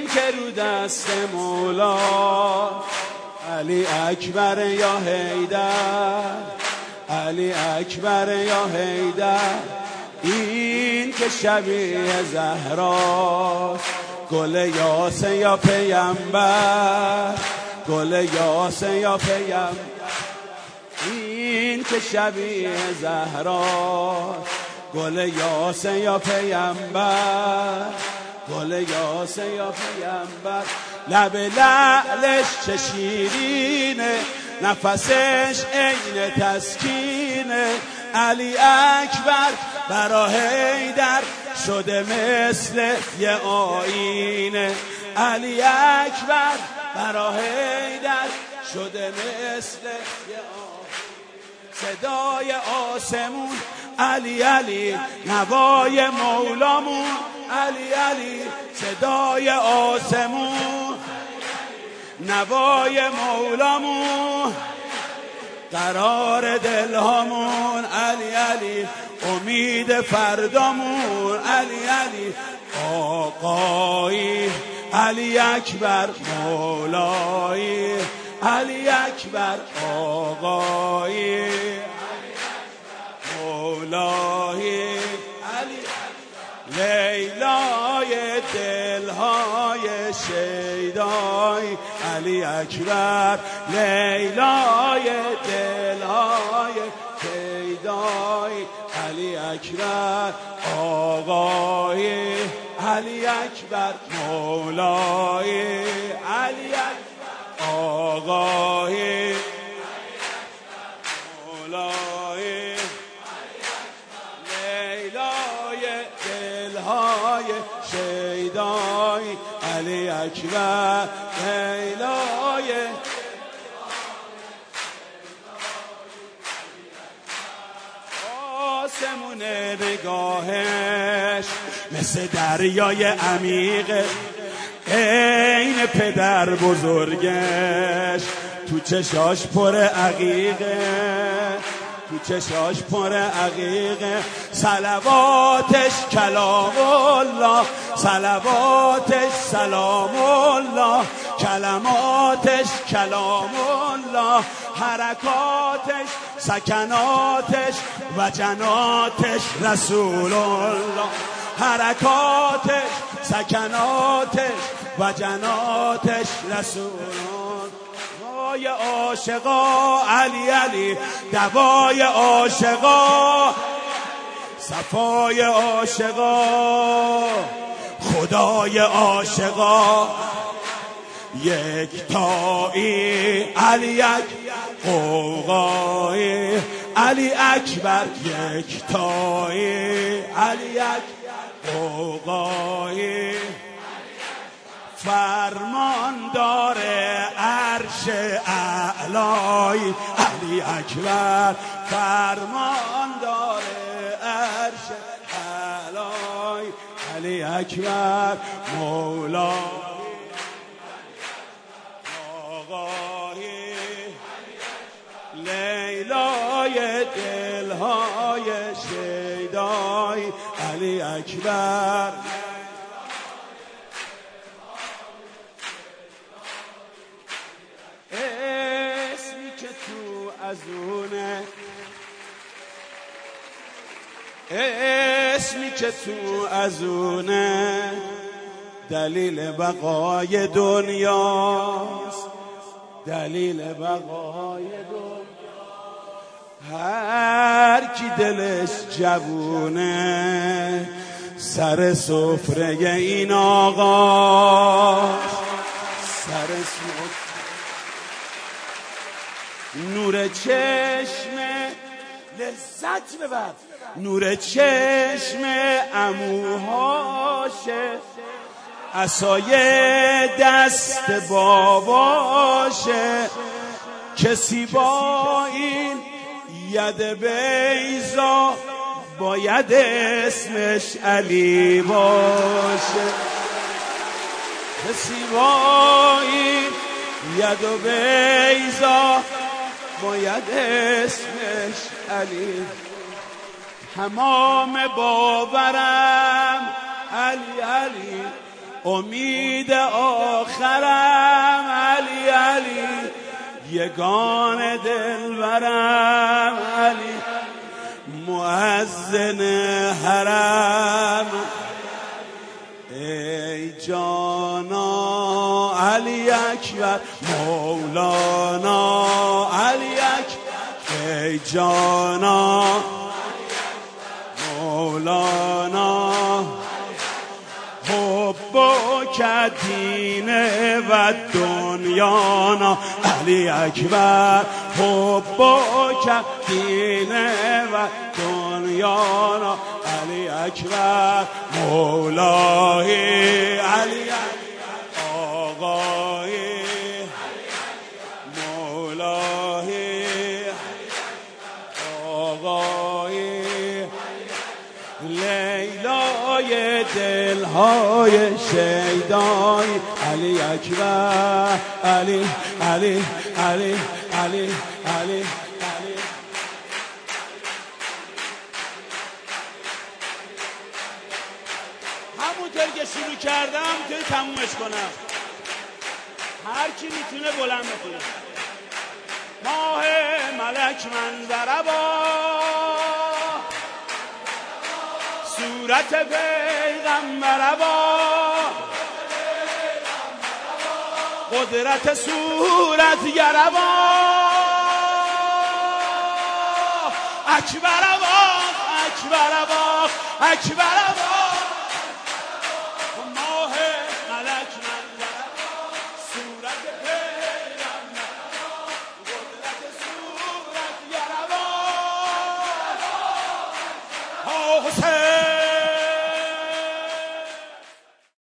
که رو دست مولا، علی اکبر یا حیدر، علی اکبر یا حیدر. این که شبیه زهراست، گل یاسه یا پیامبر، گل یاسه یا پیامبر. این که شبیه زهراست، گل یاسه یا پیامبر، گل یاسه یا پیامبر. لب لعلش چه شیرینه، نفسش عین تسکینه. علی اکبر برا حیدر شده مثل یه آینه. علی اکبر برا حیدر شده مثل یه آینه. صدای آسمون علی علی، نوای مولامون علی علی. صدای آسمون نوای مولامون، قرار دلهامون علی علی. امید فردامون علی علی. آقایی علی اکبر مولایی، علی اکبر آقایی مولایی. علی لیلای دلهای شیدای، علی اکبر لیلای دلهای شیدای. علی اکبر آقای، علی اکبر مولای، علی اکبر آقای مولای. لیلای دلهای شیدای، علی اکبر لیلای. آسمون نگاهش مثل دریای عمیقه، عین پدر بزرگش تو چشاش پر عقیقه، تو چشاش پر عقیقه. صلواتش کلام الله، صلواتش سلام الله، کلماتش کلام الله. حرکاتش سکناتش وجناتش رسول الله، حرکاتش سکناتش وجناتش رسول الله. دوای عاشقا علی علی، دوای عاشقا، صفای عاشقا، خدای عاشقا. یکتایی علی اکبر قوقایی، علی اکبر یکتایی، علی اکبر قوقایی. فرمان داره عرش اعلای، علی اکبر فرمان داره عرش اعلای. علی اکبر مولا آقای لیلای دلهای شیدای، علی اکبر. اسمی که تو ازونه، اسمی که تو ازونه، دلیل بقای دنیاست، دلیل بقای دنیا. هر کی دلش جوونه، سر سفره این آقا، سر سفره. نور چشم لذت ببر، نور چشم عموهاشه، عصای دست باباشه. کسی با این ید بیضا باید اسمش علی باشه. کسی با این ید بیضا باید اسمش علی. تمام باورم علی علی، امید آخرم علی علی یگان دلبرم علی مؤذن حرم ای جانا علی اکبر مولانا علی اکبر ای جانا مولانا حبک دین و دنیانا علی اکبر حبک دین و دنیانا علی اکبر مولای علی آقای مولای آقای لیلای دلهای شیدای علی اکبر علی علی علی علی علی علی همونطور که شروع کردم توی تمومش کنم. هر کی میتونه بلند بکنه. ماه ملک منظره با صورت پیغمبر با قدرت صورت گر با اکبر با اکبر با اکبر با